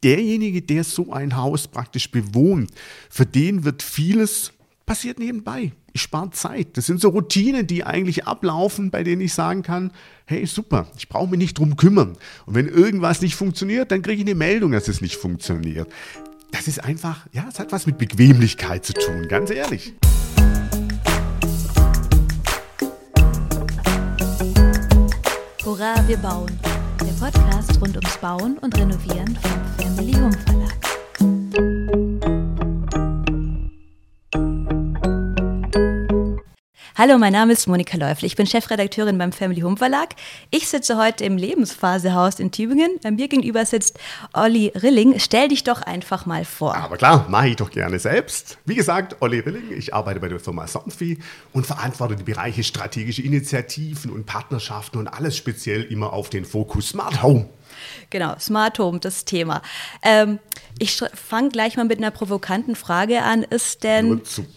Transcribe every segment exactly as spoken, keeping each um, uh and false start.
derjenige, der so ein Haus praktisch bewohnt, für den wird vieles passiert nebenbei. Ich spare Zeit. Das sind so Routinen, die eigentlich ablaufen, bei denen ich sagen kann, hey, super, ich brauche mich nicht drum kümmern. Und wenn irgendwas nicht funktioniert, dann kriege ich eine Meldung, dass es nicht funktioniert. Das ist einfach, ja, es hat was mit Bequemlichkeit zu tun, ganz ehrlich. Hurra, wir bauen. Der Podcast rund ums Bauen und Renovieren vom Family Home Verlag. Hallo, mein Name ist Monika Läufle. Ich bin Chefredakteurin beim Family Home Verlag. Ich sitze heute im Lebensphasehaus in Tübingen. Bei mir gegenüber sitzt Olli Rilling. Stell dich doch einfach mal vor. Aber klar, mache ich doch gerne selbst. Wie gesagt, Olli Rilling, ich arbeite bei der Firma Somfy und verantworte die Bereiche strategische Initiativen und Partnerschaften und alles speziell immer auf den Fokus Smart Home. Genau, Smart Home, das Thema. Ähm, ich fange gleich mal mit einer provokanten Frage an. Ist denn Nur zu.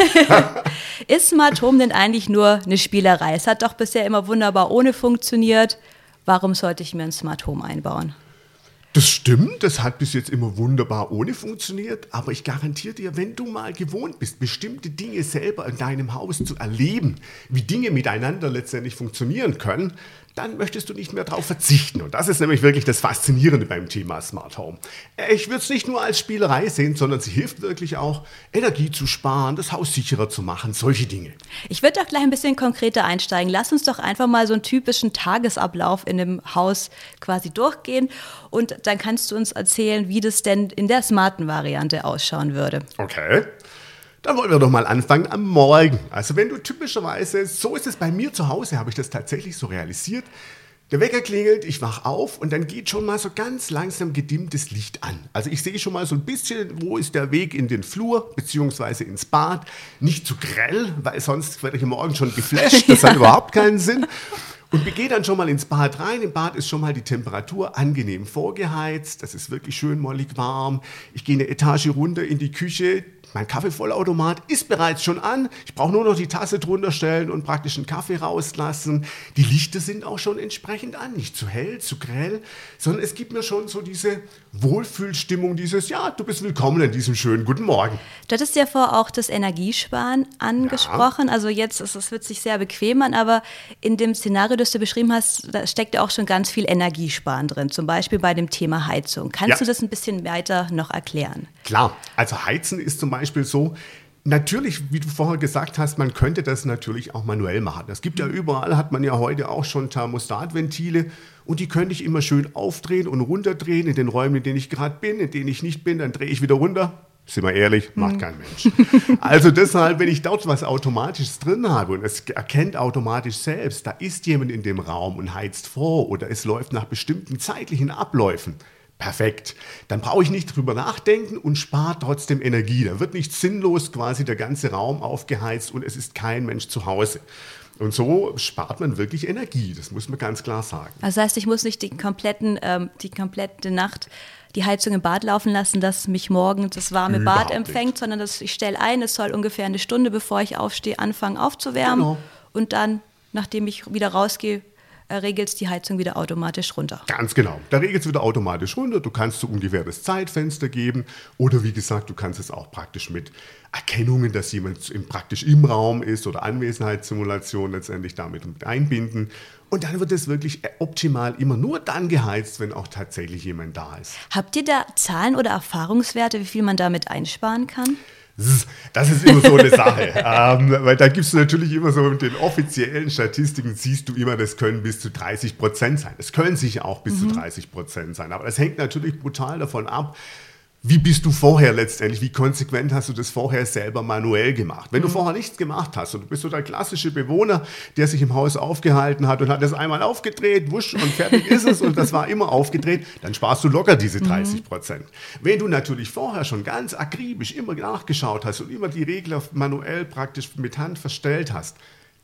Ist Smart Home denn eigentlich nur eine Spielerei? Es hat doch bisher immer wunderbar ohne funktioniert. Warum sollte ich mir ein Smart Home einbauen? Das stimmt, das hat bis jetzt immer wunderbar ohne funktioniert, aber ich garantiere dir, wenn du mal gewohnt bist, bestimmte Dinge selber in deinem Haus zu erleben, wie Dinge miteinander letztendlich funktionieren können, dann möchtest du nicht mehr darauf verzichten. Und das ist nämlich wirklich das Faszinierende beim Thema Smart Home. Ich würde es nicht nur als Spielerei sehen, sondern sie hilft wirklich auch, Energie zu sparen, das Haus sicherer zu machen, solche Dinge. Ich würde doch gleich ein bisschen konkreter einsteigen. Lass uns doch einfach mal so einen typischen Tagesablauf in dem Haus quasi durchgehen. Und dann kannst du uns erzählen, wie das denn in der smarten Variante ausschauen würde. Okay. Dann wollen wir doch mal anfangen am Morgen. Also wenn du typischerweise, so ist es bei mir zu Hause, habe ich das tatsächlich so realisiert, der Wecker klingelt, ich wach auf und dann geht schon mal so ganz langsam gedimmtes Licht an. Also ich sehe schon mal so ein bisschen, wo ist der Weg in den Flur beziehungsweise ins Bad. Nicht zu grell, weil sonst werde ich am Morgen schon geflasht, das hat überhaupt keinen Sinn. Und wir gehen dann schon mal ins Bad rein. Im Bad ist schon mal die Temperatur angenehm vorgeheizt. Das ist wirklich schön mollig warm. Ich gehe eine Etage runter in die Küche. Mein Kaffeevollautomat ist bereits schon an. Ich brauche nur noch die Tasse drunter stellen und praktisch einen Kaffee rauslassen. Die Lichter sind auch schon entsprechend an. Nicht zu hell, zu grell, sondern es gibt mir schon so diese Wohlfühlstimmung, dieses, ja, du bist willkommen an diesem schönen guten Morgen. Du hattest ja vorher auch das Energiesparen angesprochen. Ja. Also jetzt ist es, wird sich sehr bequem an, aber in dem Szenario, das du beschrieben hast, da steckt ja auch schon ganz viel Energiesparen drin. Zum Beispiel bei dem Thema Heizung. Kannst ja. du das ein bisschen weiter noch erklären? Klar, also Heizen ist zum Beispiel so, natürlich, wie du vorher gesagt hast, man könnte das natürlich auch manuell machen. Es gibt ja überall, hat man ja heute auch schon Thermostatventile und die könnte ich immer schön aufdrehen und runterdrehen in den Räumen, in denen ich gerade bin, in denen ich nicht bin, dann drehe ich wieder runter. Sind wir ehrlich, macht kein Mensch. Also deshalb, wenn ich dort was Automatisches drin habe und es erkennt automatisch selbst, da ist jemand in dem Raum und heizt vor oder es läuft nach bestimmten zeitlichen Abläufen, perfekt. Dann brauche ich nicht drüber nachdenken und spare trotzdem Energie. Da wird nicht sinnlos quasi der ganze Raum aufgeheizt und es ist kein Mensch zu Hause. Und so spart man wirklich Energie, das muss man ganz klar sagen. Also das heißt, ich muss nicht die, kompletten, ähm, die komplette Nacht die Heizung im Bad laufen lassen, dass mich morgen das warme Überhaupt Bad empfängt, nicht. Sondern dass ich stelle ein, es soll ungefähr eine Stunde, bevor ich aufstehe, anfangen aufzuwärmen. Genau. Und dann, nachdem ich wieder rausgehe, regelt es die Heizung wieder automatisch runter. Ganz genau. Da regelt es wieder automatisch runter. Du kannst so ungefähr das Zeitfenster geben. Oder wie gesagt, du kannst es auch praktisch mit Erkennungen, dass jemand im, praktisch im Raum ist oder Anwesenheitssimulation letztendlich damit mit einbinden. Und dann wird es wirklich optimal immer nur dann geheizt, wenn auch tatsächlich jemand da ist. Habt ihr da Zahlen oder Erfahrungswerte, wie viel man damit einsparen kann? Das ist immer so eine Sache, ähm, weil da gibt es natürlich immer so, in den offiziellen Statistiken siehst du immer, das können bis zu dreißig Prozent sein. Es können sicher auch bis mhm. zu dreißig Prozent sein, aber das hängt natürlich brutal davon ab, wie bist du vorher letztendlich, wie konsequent hast du das vorher selber manuell gemacht? Wenn du vorher nichts gemacht hast und du bist so der klassische Bewohner, der sich im Haus aufgehalten hat und hat das einmal aufgedreht, wusch und fertig ist es und das war immer aufgedreht, dann sparst du locker diese dreißig Prozent. Mhm. Wenn du natürlich vorher schon ganz akribisch immer nachgeschaut hast und immer die Regler manuell praktisch mit Hand verstellt hast,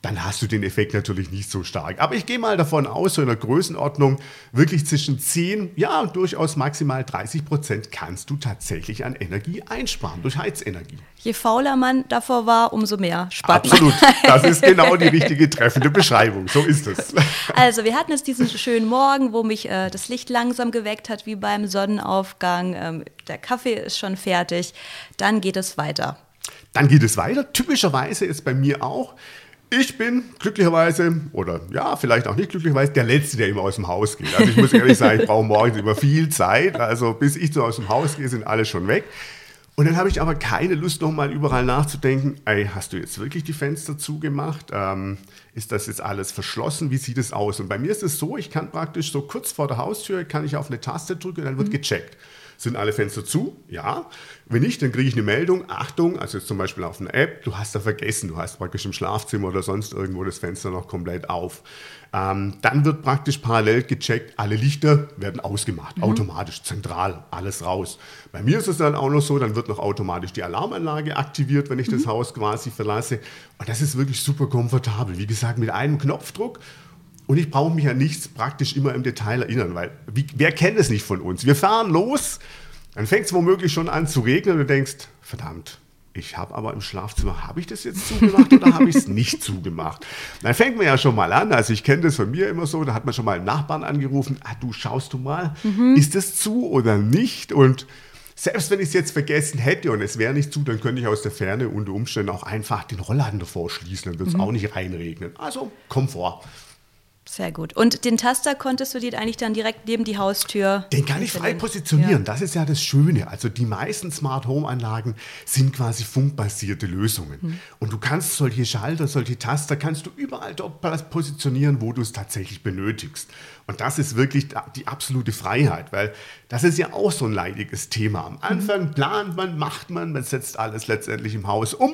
dann hast du den Effekt natürlich nicht so stark. Aber ich gehe mal davon aus, so in der Größenordnung, wirklich zwischen zehn, ja, durchaus maximal dreißig Prozent kannst du tatsächlich an Energie einsparen, durch Heizenergie. Je fauler man davor war, umso mehr spart man. Absolut, das ist genau die richtige treffende Beschreibung, so ist es. Also wir hatten jetzt diesen schönen Morgen, wo mich äh, das Licht langsam geweckt hat, wie beim Sonnenaufgang. Ähm, der Kaffee ist schon fertig, dann geht es weiter. Dann geht es weiter, typischerweise ist bei mir auch, ich bin glücklicherweise, oder ja, vielleicht auch nicht glücklicherweise, der Letzte, der immer aus dem Haus geht. Also ich muss ehrlich sagen, ich brauche morgens immer viel Zeit. Also bis ich so aus dem Haus gehe, sind alle schon weg. Und dann habe ich aber keine Lust, nochmal überall nachzudenken, ey, hast du jetzt wirklich die Fenster zugemacht? Ähm, ist das jetzt alles verschlossen? Wie sieht es aus? Und bei mir ist es so, ich kann praktisch so kurz vor der Haustür, kann ich auf eine Taste drücken und dann wird gecheckt. Sind alle Fenster zu? Ja. Wenn nicht, dann kriege ich eine Meldung. Achtung, also jetzt zum Beispiel auf einer App, du hast da vergessen, du hast praktisch im Schlafzimmer oder sonst irgendwo das Fenster noch komplett auf. Ähm, dann wird praktisch parallel gecheckt, alle Lichter werden ausgemacht, mhm. automatisch, zentral, alles raus. Bei mir ist es dann auch noch so, dann wird noch automatisch die Alarmanlage aktiviert, wenn ich mhm. das Haus quasi verlasse. Und das ist wirklich super komfortabel. Wie gesagt, mit einem Knopfdruck. Und ich brauche mich an nichts praktisch immer im Detail erinnern, weil wie, wer kennt es nicht von uns? Wir fahren los, dann fängt es womöglich schon an zu regnen und du denkst, verdammt, ich habe aber im Schlafzimmer, habe ich das jetzt zugemacht oder habe ich es nicht zugemacht? Dann fängt man ja schon mal an, also ich kenne das von mir immer so, da hat man schon mal einen Nachbarn angerufen, ah, du schaust du mal, mhm. ist das zu oder nicht? Und selbst wenn ich es jetzt vergessen hätte und es wäre nicht zu, dann könnte ich aus der Ferne unter Umständen auch einfach den Rollladen davor schließen, dann wird es mhm. auch nicht reinregnen. Also Komfort. Sehr gut. Und den Taster konntest du dir eigentlich dann direkt neben die Haustür... Den kann ich frei positionieren. Ja. Das ist ja das Schöne. Also die meisten Smart Home Anlagen sind quasi funkbasierte Lösungen. Hm. Und du kannst solche Schalter, solche Taster, kannst du überall dort positionieren, wo du es tatsächlich benötigst. Und das ist wirklich die absolute Freiheit, weil das ist ja auch so ein leidiges Thema. Am Anfang plant man, macht man, man setzt alles letztendlich im Haus um.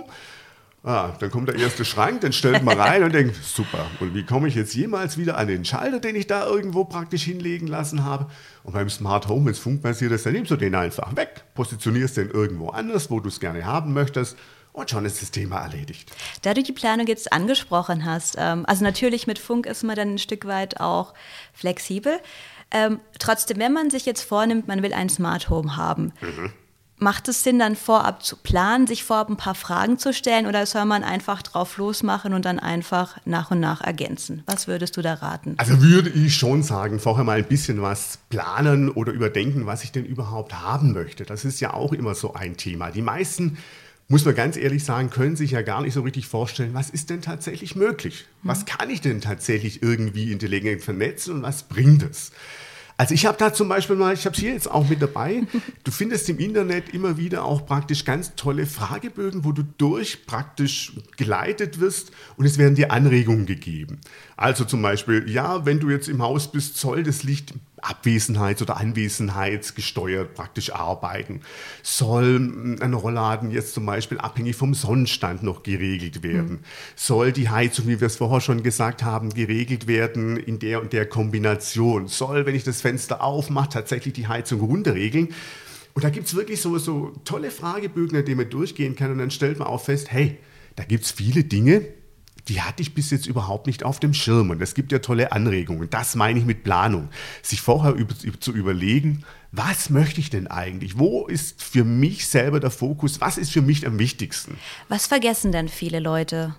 Ah, dann kommt der erste Schrank, den stellt man rein und denkt, super, und wie komme ich jetzt jemals wieder an den Schalter, den ich da irgendwo praktisch hinlegen lassen habe? Und beim Smart Home, wenn es funkbasiert ist, dann nimmst du den einfach weg, positionierst den irgendwo anders, wo du es gerne haben möchtest, und schon ist das Thema erledigt. Da du die Planung jetzt angesprochen hast, ähm, also natürlich mit Funk ist man dann ein Stück weit auch flexibel. Ähm, trotzdem, wenn man sich jetzt vornimmt, man will ein Smart Home haben, mhm. macht es Sinn, dann vorab zu planen, sich vorab ein paar Fragen zu stellen, oder soll man einfach drauf losmachen und dann einfach nach und nach ergänzen? Was würdest du da raten? Also würde ich schon sagen, vorher mal ein bisschen was planen oder überdenken, was ich denn überhaupt haben möchte. Das ist ja auch immer so ein Thema. Die meisten, muss man ganz ehrlich sagen, können sich ja gar nicht so richtig vorstellen, was ist denn tatsächlich möglich? Was kann ich denn tatsächlich irgendwie intelligent vernetzen und was bringt es? Also ich habe da zum Beispiel mal, ich habe es hier jetzt auch mit dabei, du findest im Internet immer wieder auch praktisch ganz tolle Fragebögen, wo du durch praktisch geleitet wirst und es werden dir Anregungen gegeben. Also zum Beispiel, ja, wenn du jetzt im Haus bist, soll das Licht abwesenheits- oder anwesenheitsgesteuert praktisch arbeiten. Soll ein Rollladen jetzt zum Beispiel abhängig vom Sonnenstand noch geregelt werden? Mhm. Soll die Heizung, wie wir es vorher schon gesagt haben, geregelt werden in der und der Kombination? Soll, wenn ich das Fenster aufmache, tatsächlich die Heizung runterregeln? Und da gibt es wirklich so, so tolle Fragebögen, an denen man durchgehen kann, und dann stellt man auch fest, hey, da gibt es viele Dinge, die hatte ich bis jetzt überhaupt nicht auf dem Schirm. Und es gibt ja tolle Anregungen. Das meine ich mit Planung. Sich vorher über, zu überlegen, was möchte ich denn eigentlich? Wo ist für mich selber der Fokus? Was ist für mich am wichtigsten? Was vergessen denn viele Leute?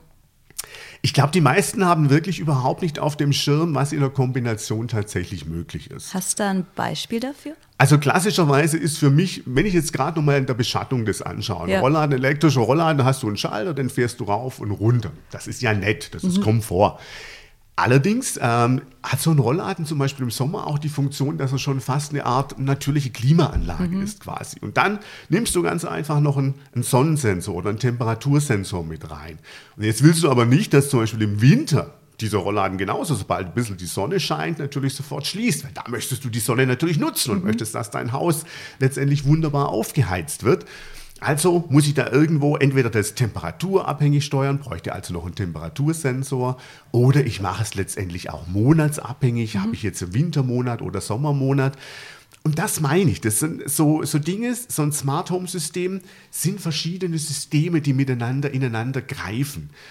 Ich glaube, die meisten haben wirklich überhaupt nicht auf dem Schirm, was in der Kombination tatsächlich möglich ist. Hast du da ein Beispiel dafür? Also klassischerweise ist für mich, wenn ich jetzt gerade nochmal in der Beschattung das anschaue, ja. Rollladen, elektrischer Rollladen, da hast du einen Schalter, den fährst du rauf und runter. Das ist ja nett, das ist mhm. Komfort. Allerdings ähm, hat so ein Rollladen zum Beispiel im Sommer auch die Funktion, dass er schon fast eine Art natürliche Klimaanlage mhm. ist quasi. Und dann nimmst du ganz einfach noch einen, einen Sonnensensor oder einen Temperatursensor mit rein. Und jetzt willst du aber nicht, dass zum Beispiel im Winter dieser Rollladen genauso, sobald ein bisschen die Sonne scheint, natürlich sofort schließt. Weil da möchtest du die Sonne natürlich nutzen und mhm. möchtest, dass dein Haus letztendlich wunderbar aufgeheizt wird. Also muss ich da irgendwo entweder das temperaturabhängig steuern, bräuchte also noch einen Temperatursensor, oder ich mache es letztendlich auch monatsabhängig, mhm. habe ich jetzt einen Wintermonat oder Sommermonat. Und das meine ich, das sind so, so Dinge, so ein Smart Home System sind verschiedene Systeme, die miteinander ineinander greifen.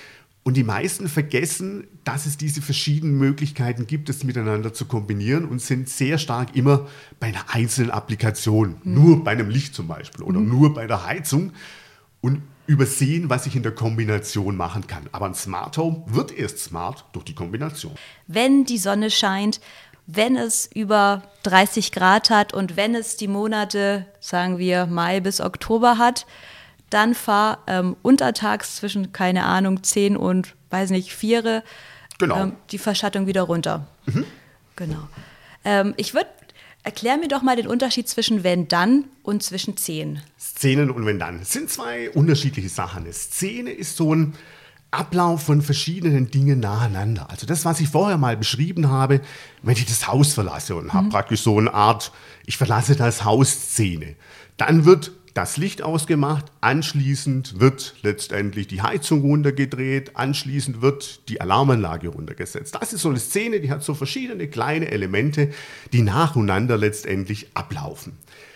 Und die meisten vergessen, dass es diese verschiedenen Möglichkeiten gibt, es miteinander zu kombinieren und sind sehr stark immer bei einer einzelnen Applikation, mhm. nur bei einem Licht zum Beispiel oder mhm. nur bei der Heizung und übersehen, was ich in der Kombination machen kann. Aber ein Smart Home wird erst smart durch die Kombination. Wenn die Sonne scheint, wenn es über dreißig Grad hat und wenn es die Monate, sagen wir, Mai bis Oktober hat, dann fahr ähm, untertags zwischen, keine Ahnung, zehn und, weiß nicht, vier genau. ähm, die Verschattung wieder runter. Mhm. Genau. Ähm, ich würde, erklär mir doch mal den Unterschied zwischen wenn dann und zwischen Szenen. Szenen und wenn dann. Es sind zwei unterschiedliche Sachen. Eine Szene ist so ein Ablauf von verschiedenen Dingen nacheinander. Also das, was ich vorher mal beschrieben habe, wenn ich das Haus verlasse und mhm. habe praktisch so eine Art, ich verlasse das Haus-Szene, dann wird das Licht ausgemacht, anschließend wird letztendlich die Heizung runtergedreht, anschließend wird die Alarmanlage runtergesetzt. Das ist so eine Szene, die hat so verschiedene kleine Elemente, die nacheinander letztendlich ablaufen.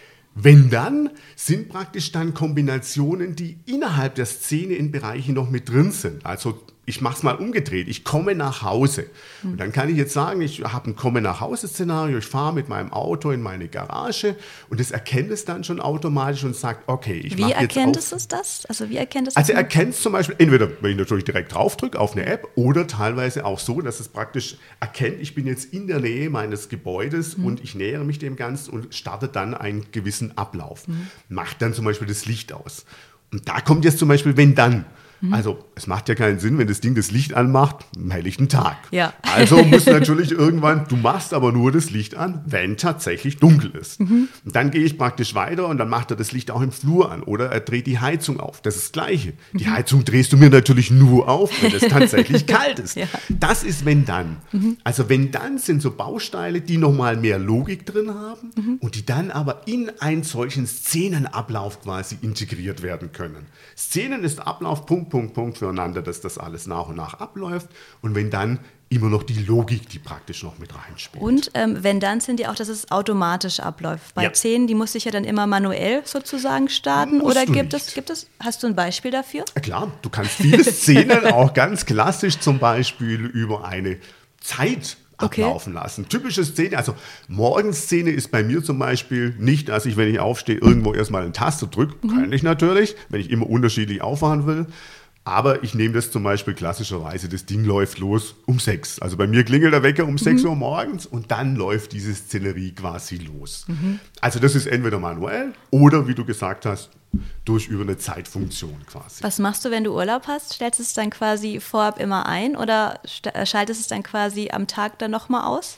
Wenn dann, sind praktisch dann Kombinationen, die innerhalb der Szene in Bereichen noch mit drin sind. Also ich mache es mal umgedreht, ich komme nach Hause. Und dann kann ich jetzt sagen, ich habe ein Komme-nach-Hause-Szenario, ich fahre mit meinem Auto in meine Garage und das erkennt es dann schon automatisch und sagt, okay, ich mache jetzt auf. Wie erkennt es das? Also wie erkennt es das? Also erkennt es zum Beispiel, entweder wenn ich natürlich direkt drauf drücke auf eine App oder teilweise auch so, dass es praktisch erkennt, ich bin jetzt in der Nähe meines Gebäudes mhm. und ich nähere mich dem Ganzen und startet dann einen gewissen Ablauf. Mhm. Macht dann zum Beispiel das Licht aus. Und da kommt jetzt zum Beispiel, wenn dann. Also es macht ja keinen Sinn, wenn das Ding das Licht anmacht, am helllichten Tag. Ja. Also muss natürlich irgendwann, du machst aber nur das Licht an, wenn tatsächlich dunkel ist. Mhm. Und dann gehe ich praktisch weiter und dann macht er das Licht auch im Flur an oder er dreht die Heizung auf. Das ist das Gleiche. Mhm. Die Heizung drehst du mir natürlich nur auf, wenn es tatsächlich kalt ist. Ja. Das ist wenn dann. Mhm. Also wenn dann sind so Bausteine, die nochmal mehr Logik drin haben mhm. und die dann aber in einen solchen Szenenablauf quasi integriert werden können. Szenen ist Ablauf, Punkt, Punkt, Punkt füreinander, dass das alles nach und nach abläuft und wenn dann immer noch die Logik, die praktisch noch mit reinspielt. Und ähm, wenn dann sind die auch, dass es automatisch abläuft. Bei ja. zehn, die muss ich ja dann immer manuell sozusagen starten Musst oder du gibt nicht. es, gibt es, hast du ein Beispiel dafür? Ja, klar, du kannst viele Szenen auch ganz klassisch zum Beispiel über eine Zeit ablaufen okay. lassen. Typische Szene, also Morgenszene ist bei mir zum Beispiel nicht, dass ich, wenn ich aufstehe, irgendwo erstmal eine Taste drücke. Mhm. Kann ich natürlich, wenn ich immer unterschiedlich auffahren will. Aber ich nehme das zum Beispiel klassischerweise, das Ding läuft los um sechs. Also bei mir klingelt der Wecker um mhm. sechs Uhr morgens und dann läuft diese Szenerie quasi los. Mhm. Also das ist entweder manuell oder, wie du gesagt hast, durch über eine Zeitfunktion quasi. Was machst du, wenn du Urlaub hast? Stellst du es dann quasi vorab immer ein oder schaltest es dann quasi am Tag dann nochmal aus?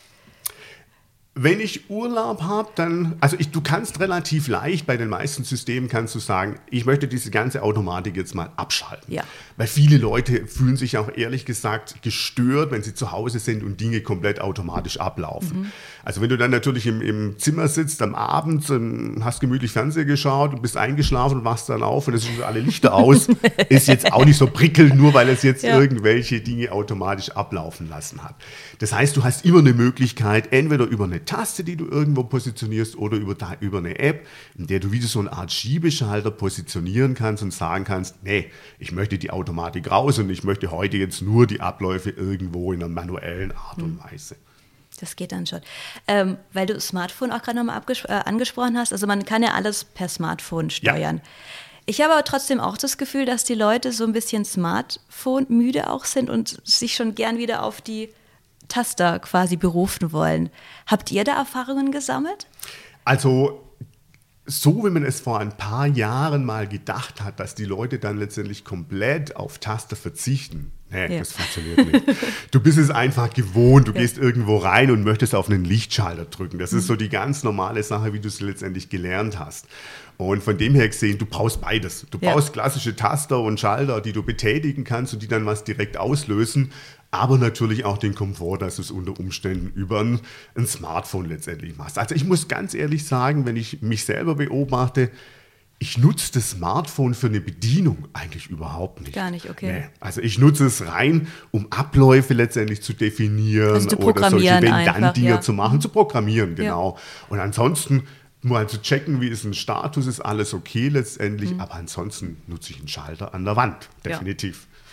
Wenn ich Urlaub habe, dann, also ich, du kannst relativ leicht, bei den meisten Systemen kannst du sagen, ich möchte diese ganze Automatik jetzt mal abschalten. Ja. Weil viele Leute fühlen sich auch ehrlich gesagt gestört, wenn sie zu Hause sind und Dinge komplett automatisch ablaufen. Mhm. Also wenn du dann natürlich im, im Zimmer sitzt am Abend, hast gemütlich Fernseher geschaut und bist eingeschlafen und wachst dann auf und es sind alle Lichter aus, ist jetzt auch nicht so prickelnd, nur weil es jetzt ja. irgendwelche Dinge automatisch ablaufen lassen hat. Das heißt, du hast immer eine Möglichkeit, entweder über eine Taste, die du irgendwo positionierst oder über, über eine App, in der du wieder so eine Art Schiebeschalter positionieren kannst und sagen kannst, nee, ich möchte die Automatik raus und ich möchte heute jetzt nur die Abläufe irgendwo in einer manuellen Art und Weise. Das geht dann schon. Ähm, weil du Smartphone auch gerade nochmal abges- äh, angesprochen hast, also man kann ja alles per Smartphone steuern. Ja. Ich habe aber trotzdem auch das Gefühl, dass die Leute so ein bisschen Smartphone-müde auch sind und sich schon gern wieder auf die Taster quasi berufen wollen. Habt ihr da Erfahrungen gesammelt? Also so, wie man es vor ein paar Jahren mal gedacht hat, dass die Leute dann letztendlich komplett auf Taster verzichten. Nee, ja. das funktioniert nicht. Du bist es einfach gewohnt, du ja. gehst irgendwo rein und möchtest auf einen Lichtschalter drücken. Das mhm. ist so die ganz normale Sache, wie du es letztendlich gelernt hast. Und von dem her gesehen, du brauchst beides. Du brauchst ja. klassische Taster und Schalter, die du betätigen kannst und die dann was direkt auslösen. Aber natürlich auch den Komfort, dass du es unter Umständen über ein, ein Smartphone letztendlich machst. Also ich muss ganz ehrlich sagen, wenn ich mich selber beobachte, ich nutze das Smartphone für eine Bedienung eigentlich überhaupt nicht. Gar nicht, okay. Nee. Also ich nutze es rein, um Abläufe letztendlich zu definieren also oder solche Wenn-Dann-Dinge ja. zu machen, zu programmieren, genau. Ja. Und ansonsten mal zu checken, wie ist ein Status, ist alles okay letztendlich, mhm. aber ansonsten nutze ich einen Schalter an der Wand, definitiv. Ja.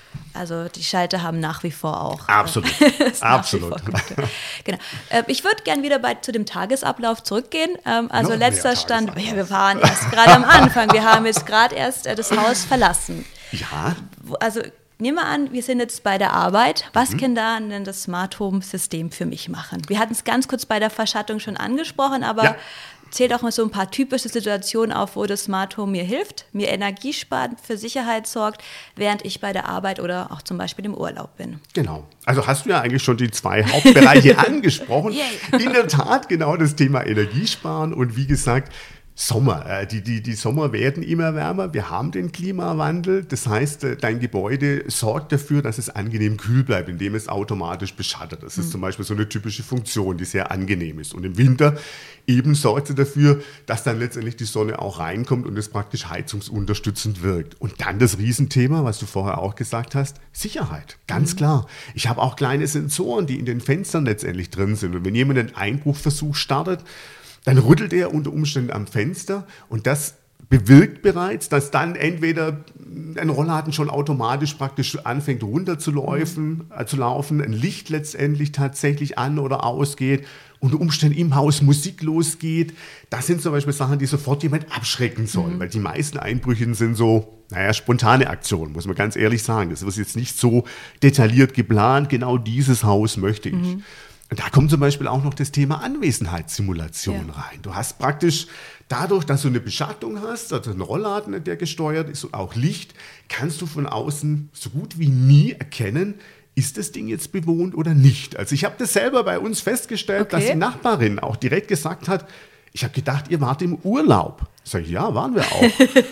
Also die Schalter haben nach wie vor auch. Absolut, äh, absolut. Genau. Äh, ich würde gern wieder bei, zu dem Tagesablauf zurückgehen. Ähm, also Noch letzter mehr Stand, ja, wir waren erst gerade am Anfang, wir haben jetzt gerade erst äh, das Haus verlassen. Ja. Also nehmen wir an, wir sind jetzt bei der Arbeit. Was mhm. kann da denn das Smart Home System für mich machen? Wir hatten es ganz kurz bei der Verschattung schon angesprochen, aber ja. Zählt auch mal so ein paar typische Situationen auf, wo das Smart Home mir hilft, mir Energie spart, für Sicherheit sorgt, während ich bei der Arbeit oder auch zum Beispiel im Urlaub bin. Genau. Also hast du ja eigentlich schon die zwei Hauptbereiche angesprochen. In der Tat genau das Thema Energiesparen und wie gesagt, Sommer. Äh, die, die, die Sommer werden immer wärmer. Wir haben den Klimawandel. Das heißt, äh, dein Gebäude sorgt dafür, dass es angenehm kühl bleibt, indem es automatisch beschattet. Das ist mhm. zum Beispiel so eine typische Funktion, die sehr angenehm ist. Und im Winter eben sorgt sie dafür, dass dann letztendlich die Sonne auch reinkommt und es praktisch heizungsunterstützend wirkt. Und dann das Riesenthema, was du vorher auch gesagt hast, Sicherheit. Ganz mhm. klar. Ich habe auch kleine Sensoren, die in den Fenstern letztendlich drin sind. Und wenn jemand einen Einbruchversuch startet, dann rüttelt er unter Umständen am Fenster und das bewirkt bereits, dass dann entweder ein Rollladen schon automatisch praktisch anfängt runterzulaufen, mhm. äh, zu laufen, ein Licht letztendlich tatsächlich an oder ausgeht, unter Umständen im Haus Musik losgeht. Das sind zum Beispiel Sachen, die sofort jemand abschrecken sollen, mhm. weil die meisten Einbrüche sind so, naja, spontane Aktionen, muss man ganz ehrlich sagen. Das ist jetzt nicht so detailliert geplant, genau dieses Haus möchte ich. Mhm. Und da kommt zum Beispiel auch noch das Thema Anwesenheitssimulation ja. rein. Du hast praktisch dadurch, dass du eine Beschattung hast, also einen Rollladen, der gesteuert ist und auch Licht, kannst du von außen so gut wie nie erkennen, ist das Ding jetzt bewohnt oder nicht. Also ich habe das selber bei uns festgestellt, okay. dass die Nachbarin auch direkt gesagt hat, ich habe gedacht, ihr wart im Urlaub. Sag ich, ja, waren wir auch.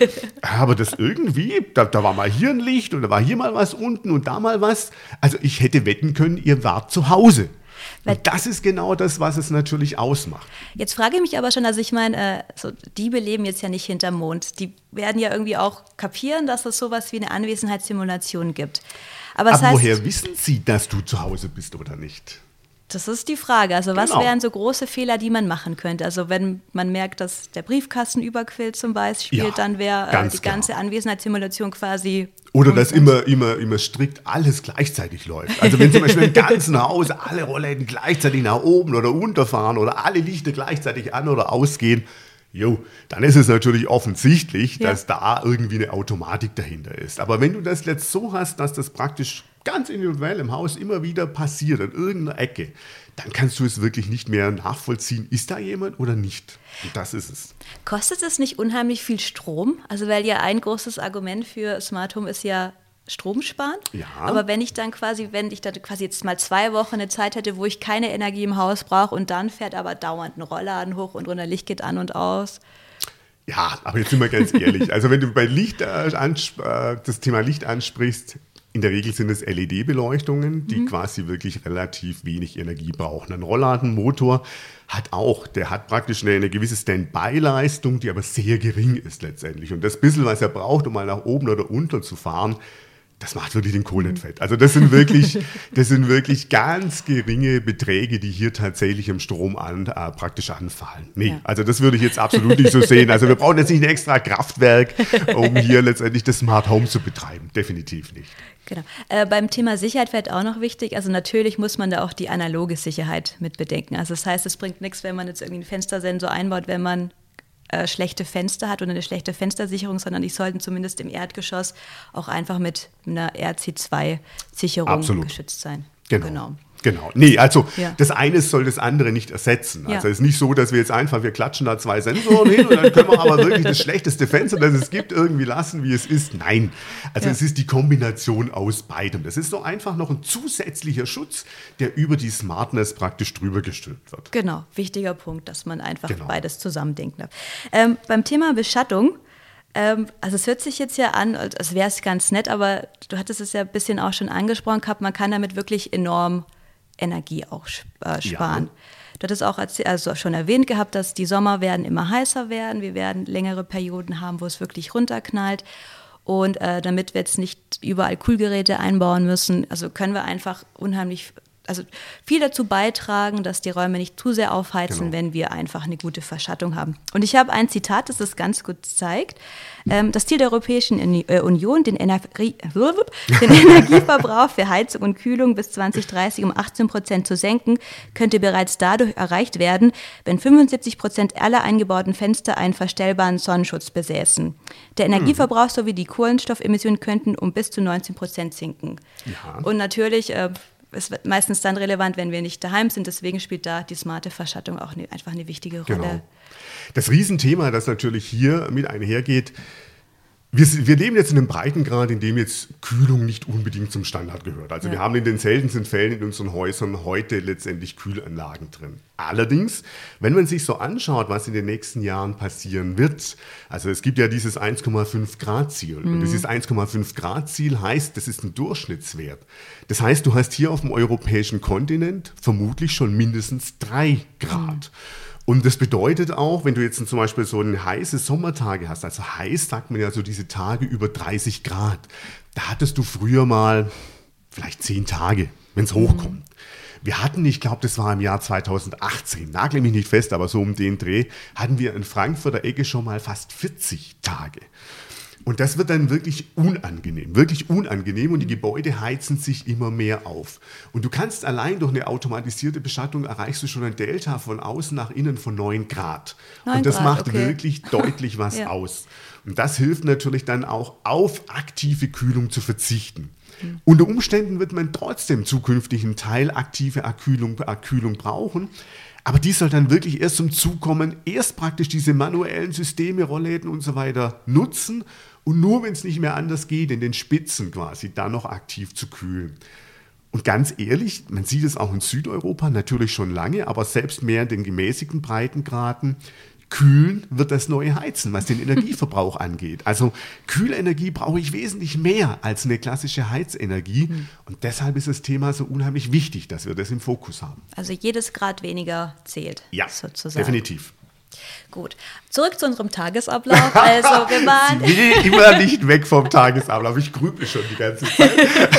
Aber das irgendwie, da, da war mal hier ein Licht und da war hier mal was unten und da mal was. Also ich hätte wetten können, ihr wart zu Hause. Und das ist genau das, was es natürlich ausmacht. Jetzt frage ich mich aber schon, also ich meine, äh, so Diebe leben jetzt ja nicht hinterm Mond. Die werden ja irgendwie auch kapieren, dass es sowas wie eine Anwesenheitssimulation gibt. Aber, das aber heißt, woher wissen sie, dass du zu Hause bist oder nicht? Das ist die Frage. Also was genau. wären so große Fehler, die man machen könnte? Also wenn man merkt, dass der Briefkasten überquillt zum Beispiel, ja, dann wäre äh, die ganze klar. Anwesenheitssimulation quasi... Oder dass immer, immer, immer strikt alles gleichzeitig läuft. Also wenn zum Beispiel im ganzen Haus alle Rollläden gleichzeitig nach oben oder runterfahren oder alle Lichter gleichzeitig an- oder ausgehen, jo, dann ist es natürlich offensichtlich, ja. dass da irgendwie eine Automatik dahinter ist. Aber wenn du das jetzt so hast, dass das praktisch ganz individuell im Haus immer wieder passiert, an irgendeiner Ecke, dann kannst du es wirklich nicht mehr nachvollziehen, ist da jemand oder nicht. Und das ist es. Kostet es nicht unheimlich viel Strom? Also weil ja ein großes Argument für Smart Home ist ja Strom sparen. Ja. Aber wenn ich dann quasi, wenn ich dann quasi jetzt mal zwei Wochen eine Zeit hätte, wo ich keine Energie im Haus brauche und dann fährt aber dauernd ein Rollladen hoch und runter, Licht geht an und aus. Ja, aber jetzt sind wir ganz ehrlich. Also wenn du bei Licht äh, ansp- äh, das Thema Licht ansprichst, in der Regel sind es L E D-Beleuchtungen, die mhm. quasi wirklich relativ wenig Energie brauchen. Ein Rollladenmotor hat auch, der hat praktisch eine, eine gewisse Standby-Leistung, die aber sehr gering ist letztendlich. Und das bisschen, was er braucht, um mal nach oben oder unten zu fahren, das macht wirklich den Kohl nicht fett. Also das sind wirklich, das sind wirklich ganz geringe Beträge, die hier tatsächlich im Strom an, äh, praktisch anfallen. Nee, ja. also das würde ich jetzt absolut nicht so sehen. Also wir brauchen jetzt nicht ein extra Kraftwerk, um hier letztendlich das Smart Home zu betreiben. Definitiv nicht. Genau. Äh, beim Thema Sicherheit wäre auch noch wichtig, also natürlich muss man da auch die analoge Sicherheit mit bedenken. Also das heißt, es bringt nichts, wenn man jetzt irgendwie einen Fenstersensor einbaut, wenn man äh, schlechte Fenster hat oder eine schlechte Fenstersicherung, sondern die sollten zumindest im Erdgeschoss auch einfach mit einer R C zwei Sicherung Absolut. geschützt sein. Genau. genau. Genau. Nee, also ja. das eine soll das andere nicht ersetzen. Also ja. es ist nicht so, dass wir jetzt einfach, wir klatschen da zwei Sensoren hin und dann können wir aber wirklich das schlechteste Fenster, das es gibt, irgendwie lassen, wie es ist. Nein. Also ja. es ist die Kombination aus beidem. Das ist so einfach noch ein zusätzlicher Schutz, der über die Smartness praktisch drüber gestülpt wird. Genau. Wichtiger Punkt, dass man einfach genau. beides zusammendenken darf. Ähm, beim Thema Beschattung, ähm, also es hört sich jetzt ja an, als wäre es ganz nett, aber du hattest es ja ein bisschen auch schon angesprochen gehabt, man kann damit wirklich enorm Energie auch äh, sparen. Ja. Du hattest auch also schon erwähnt gehabt, dass die Sommer werden immer heißer werden. Wir werden längere Perioden haben, wo es wirklich runterknallt. Und äh, damit wir jetzt nicht überall Kühlgeräte einbauen müssen, also können wir einfach unheimlich also viel dazu beitragen, dass die Räume nicht zu sehr aufheizen, Genau. wenn wir einfach eine gute Verschattung haben. Und ich habe ein Zitat, das das ganz gut zeigt. Ähm, das Ziel der Europäischen Union, den, Energie, den Energieverbrauch für Heizung und Kühlung bis zwanzig dreißig um achtzehn Prozent zu senken, könnte bereits dadurch erreicht werden, wenn fünfundsiebzig Prozent aller eingebauten Fenster einen verstellbaren Sonnenschutz besäßen. Der Energieverbrauch sowie die Kohlenstoffemissionen könnten um bis zu neunzehn Prozent sinken. Ja. Und natürlich, äh, es wird meistens dann relevant, wenn wir nicht daheim sind. Deswegen spielt da die smarte Verschattung auch ne, einfach eine wichtige Rolle. Genau. Das Riesenthema, das natürlich hier mit einhergeht, wir, wir leben jetzt in einem Breitengrad, in dem jetzt Kühlung nicht unbedingt zum Standard gehört. Also Ja. wir haben in den seltensten Fällen in unseren Häusern heute letztendlich Kühlanlagen drin. Allerdings, wenn man sich so anschaut, was in den nächsten Jahren passieren wird, also es gibt ja dieses eins Komma fünf Grad Ziel. Mhm. Und dieses eins Komma fünf Grad Ziel heißt, das ist ein Durchschnittswert. Das heißt, du hast hier auf dem europäischen Kontinent vermutlich schon mindestens drei Grad. Mhm. Und das bedeutet auch, wenn du jetzt zum Beispiel so eine heiße Sommertage hast, also heiß sagt man ja so diese Tage über dreißig Grad, da hattest du früher mal vielleicht zehn Tage, wenn es hochkommt. Wir hatten, ich glaube, das war im Jahr zweitausendachtzehn, nagel mich nicht fest, aber so um den Dreh, hatten wir in Frankfurter Ecke schon mal fast vierzig Tage. Und das wird dann wirklich unangenehm, wirklich unangenehm und die Gebäude heizen sich immer mehr auf. Und du kannst allein durch eine automatisierte Beschattung erreichst du schon ein Delta von außen nach innen von neun Grad. neun und das Grad, macht okay. wirklich deutlich was Ja. aus. Und das hilft natürlich dann auch, auf aktive Kühlung zu verzichten. Mhm. Unter Umständen wird man trotzdem zukünftig einen Teil aktive Erkühlung, Erkühlung brauchen. Aber die soll dann wirklich erst zum Zug kommen, erst praktisch diese manuellen Systeme, Rollläden und so weiter nutzen und nur, wenn es nicht mehr anders geht, in den Spitzen quasi dann noch aktiv zu kühlen. Und ganz ehrlich, man sieht es auch in Südeuropa natürlich schon lange, aber selbst mehr in den gemäßigten Breitengraden, kühlen wird das neue Heizen, was den Energieverbrauch angeht. Also Kühlenergie brauche ich wesentlich mehr als eine klassische Heizenergie. Mhm. Und deshalb ist das Thema so unheimlich wichtig, dass wir das im Fokus haben. Also jedes Grad weniger zählt, ja, sozusagen. Definitiv. Gut, zurück zu unserem Tagesablauf. Also wir waren... Ich will immer nicht weg vom Tagesablauf. Ich grüble schon die ganze Zeit.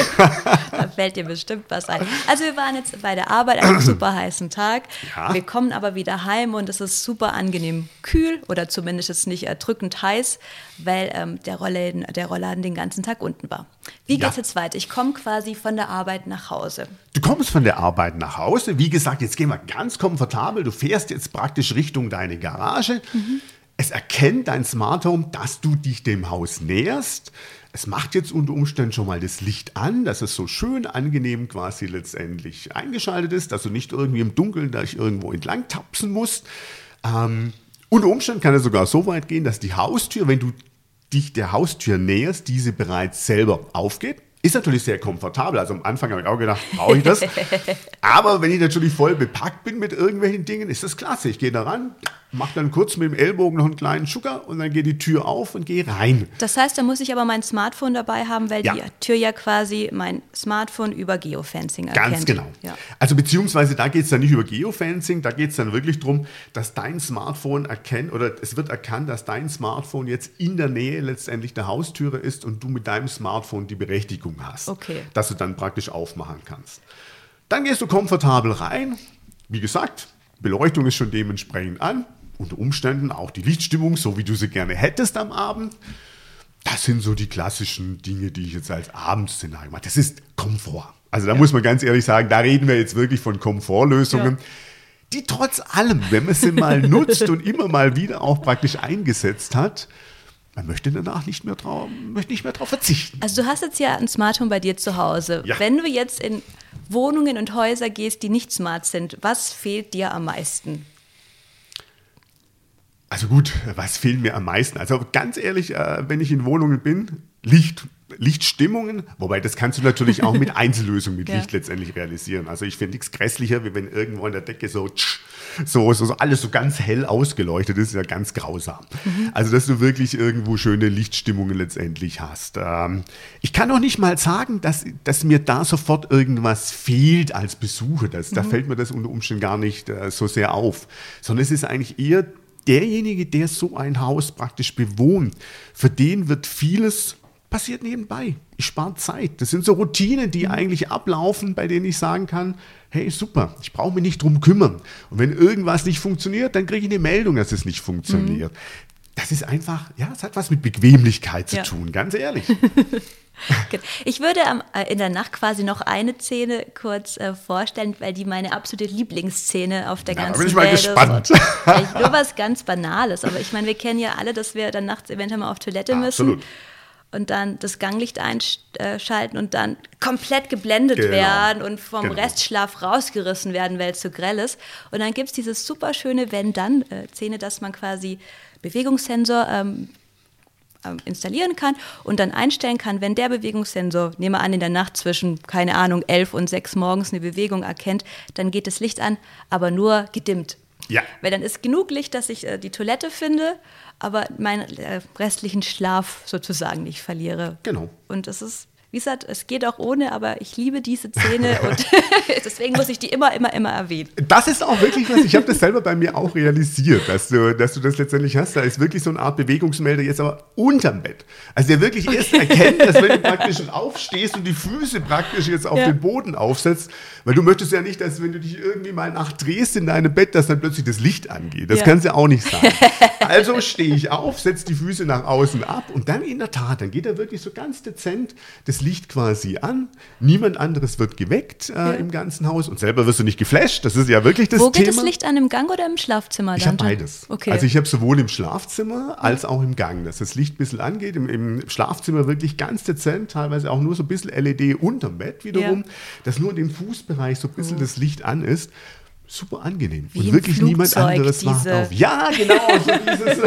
Da fällt dir bestimmt was ein. Also wir waren jetzt bei der Arbeit an einem super heißen Tag. Ja. Wir kommen aber wieder heim und es ist super angenehm kühl oder zumindest jetzt nicht erdrückend heiß, weil ähm, der, Rollladen, der Rollladen den ganzen Tag unten war. Wie geht's Ja. jetzt weiter? Ich komme quasi von der Arbeit nach Hause. Du kommst von der Arbeit nach Hause. Wie gesagt, jetzt gehen wir ganz komfortabel. Du fährst jetzt praktisch Richtung deine Garage. Mhm. Es erkennt dein Smart Home, dass du dich dem Haus näherst. Es macht jetzt unter Umständen schon mal das Licht an, dass es so schön angenehm quasi letztendlich eingeschaltet ist, dass du nicht irgendwie im Dunkeln da irgendwo entlang tapsen musst. Ähm, unter Umständen kann es sogar so weit gehen, dass die Haustür, wenn du dich der Haustür näherst, diese bereits selber aufgeht. Ist natürlich sehr komfortabel. Also am Anfang habe ich auch gedacht, brauche ich das? Aber wenn ich natürlich voll bepackt bin mit irgendwelchen Dingen, ist das klasse. Ich gehe da ran, mache dann kurz mit dem Ellbogen noch einen kleinen Schucker und dann geht die Tür auf und gehe rein. Das heißt, da muss ich aber mein Smartphone dabei haben, weil Ja. die Tür ja quasi mein Smartphone über Geofencing erkennt. Ganz genau. Ja. Also beziehungsweise da geht es dann nicht über Geofencing, da geht es dann wirklich darum, dass dein Smartphone erkennt oder es wird erkannt, dass dein Smartphone jetzt in der Nähe letztendlich der Haustüre ist und du mit deinem Smartphone die Berechtigung hast, Okay. dass du dann praktisch aufmachen kannst. Dann gehst du komfortabel rein. Wie gesagt, Beleuchtung ist schon dementsprechend an. Unter Umständen auch die Lichtstimmung, so wie du sie gerne hättest am Abend. Das sind so die klassischen Dinge, die ich jetzt als Abendszenario mache. Das ist Komfort. Also da ja. muss man ganz ehrlich sagen, da reden wir jetzt wirklich von Komfortlösungen, ja. die trotz allem, wenn man sie mal nutzt und immer mal wieder auch praktisch eingesetzt hat, man möchte danach nicht mehr drauf, möchte nicht mehr drauf verzichten. Also du hast jetzt ja ein Smart Home bei dir zu Hause. Ja. Wenn du jetzt in Wohnungen und Häuser gehst, die nicht smart sind, was fehlt dir am meisten? Also gut, was fehlt mir am meisten? Also ganz ehrlich, äh, wenn ich in Wohnungen bin, Licht, Lichtstimmungen, wobei das kannst du natürlich auch mit Einzellösungen mit Ja. Licht letztendlich realisieren. Also ich finde nichts grässlicher, wie wenn irgendwo an der Decke so, tsch, so, so, so alles so ganz hell ausgeleuchtet ist, ist ja ganz grausam. Mhm. Also dass du wirklich irgendwo schöne Lichtstimmungen letztendlich hast. Ähm, ich kann auch nicht mal sagen, dass, dass mir da sofort irgendwas fehlt als Besucher. Das, mhm. Da fällt mir das unter Umständen gar nicht äh, so sehr auf, sondern es ist eigentlich eher derjenige, der so ein Haus praktisch bewohnt, für den wird vieles passiert nebenbei. Ich spare Zeit. Das sind so Routinen, die mhm. eigentlich ablaufen, bei denen ich sagen kann, hey, super, ich brauche mich nicht drum kümmern. Und wenn irgendwas nicht funktioniert, dann kriege ich eine Meldung, dass es nicht funktioniert. Mhm. Das ist einfach, ja, es hat was mit Bequemlichkeit zu ja. tun, ganz ehrlich. Ich würde ähm, in der Nacht quasi noch eine Szene kurz äh, vorstellen, weil die meine absolute Lieblingsszene auf der Na, ganzen bin ich mal Welt gespannt. ist. Vielleicht nur was ganz Banales, aber ich meine, wir kennen ja alle, dass wir dann nachts eventuell mal auf Toilette müssen. Absolut. Und dann das Ganglicht einschalten und dann komplett geblendet genau. werden und vom genau. Restschlaf rausgerissen werden, weil es zu grell ist. Und dann gibt es diese super schöne Wenn-Dann-Szene, dass man quasi Bewegungssensor ähm, installieren kann und dann einstellen kann, wenn der Bewegungssensor, nehmen wir an, in der Nacht zwischen, keine Ahnung, elf und sechs morgens eine Bewegung erkennt, dann geht das Licht an, aber nur gedimmt. Ja. Weil dann ist genug Licht, dass ich äh, die Toilette finde, aber meinen äh, restlichen Schlaf sozusagen nicht verliere. Genau. Und das ist, wie gesagt, es geht auch ohne, aber ich liebe diese Szene und deswegen muss ich die immer, immer, immer erwähnen. Das ist auch wirklich was, ich habe das selber bei mir auch realisiert, dass du, dass du das letztendlich hast. Da ist wirklich so eine Art Bewegungsmelder jetzt aber unterm Bett. Also der wirklich erst erkennt, dass wenn du praktisch schon aufstehst und die Füße praktisch jetzt auf ja. den Boden aufsetzt, weil du möchtest ja nicht, dass wenn du dich irgendwie mal nachdrehst in deinem Bett, dass dann plötzlich das Licht angeht. Das ja. kannst du ja auch nicht sagen. Also stehe ich auf, setze die Füße nach außen ab und dann in der Tat, dann geht er wirklich so ganz dezent das Licht quasi an. Niemand anderes wird geweckt äh, ja. im ganzen Haus und selber wirst du nicht geflasht. Das ist ja wirklich das Thema. Wo geht Thema. Das Licht an, im Gang oder im Schlafzimmer? Ich habe beides. Okay. Also ich habe sowohl im Schlafzimmer als auch im Gang, dass das Licht ein bisschen angeht. Im, im Schlafzimmer wirklich ganz dezent, teilweise auch nur so ein bisschen L E D unterm Bett wiederum, ja. dass nur in dem Fußbereich so ein bisschen oh. das Licht an ist. Super angenehm. Wie und wirklich Flugzeug, niemand anderes wacht auf. Ja, genau. So dieses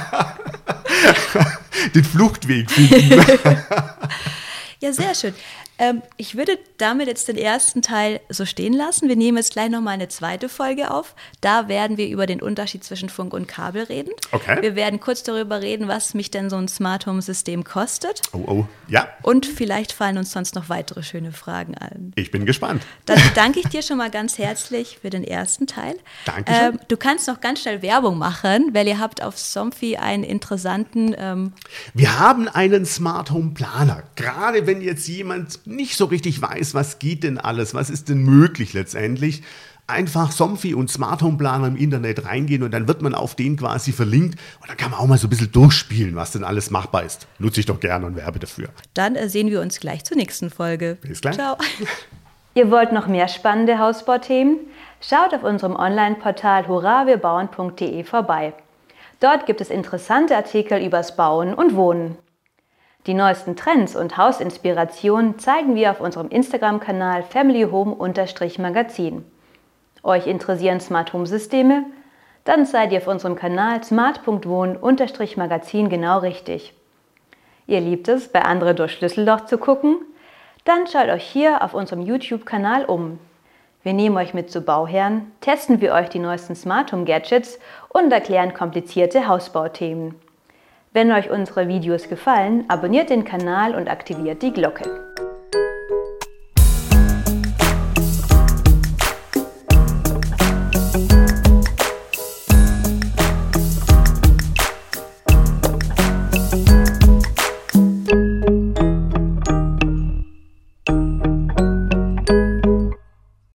den Fluchtweg finden. Ja, sehr schön. Ähm, ich würde damit jetzt den ersten Teil so stehen lassen. Wir nehmen jetzt gleich nochmal eine zweite Folge auf. Da werden wir über den Unterschied zwischen Funk und Kabel reden. Okay. Wir werden kurz darüber reden, was mich denn so ein Smart Home System kostet. Oh, oh, ja. Und vielleicht fallen uns sonst noch weitere schöne Fragen ein. Ich bin gespannt. Dann danke ich dir schon mal ganz herzlich für den ersten Teil. Dankeschön. Ähm, du kannst noch ganz schnell Werbung machen, weil ihr habt auf Somfy einen interessanten... Ähm wir haben einen Smart Home Planer. Gerade wenn jetzt jemand nicht so richtig weiß, was geht denn alles, was ist denn möglich letztendlich, einfach Somfy und Smart Home Planer im Internet reingehen und dann wird man auf den quasi verlinkt und dann kann man auch mal so ein bisschen durchspielen, was denn alles machbar ist. Nutze ich doch gerne und werbe dafür. Dann äh, sehen wir uns gleich zur nächsten Folge. Bis gleich. Ciao. Ihr wollt noch mehr spannende Hausbauthemen? Schaut auf unserem Online-Portal hurra wir bauen punkt de vorbei. Dort gibt es interessante Artikel übers Bauen und Wohnen. Die neuesten Trends und Hausinspirationen zeigen wir auf unserem Instagram-Kanal familyhome-magazin. Euch interessieren Smart Home Systeme? Dann seid ihr auf unserem Kanal smart punkt wohn-magazin genau richtig. Ihr liebt es, bei anderen durch Schlüsselloch zu gucken? Dann schaut euch hier auf unserem YouTube-Kanal um. Wir nehmen euch mit zu Bauherren, testen wir euch die neuesten Smart Home Gadgets und erklären komplizierte Hausbauthemen. Wenn euch unsere Videos gefallen, abonniert den Kanal und aktiviert die Glocke.